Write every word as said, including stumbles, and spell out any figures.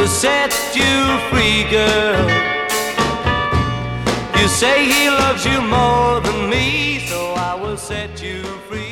will set you free, girl. You say he loves you more than me, so I will set you free.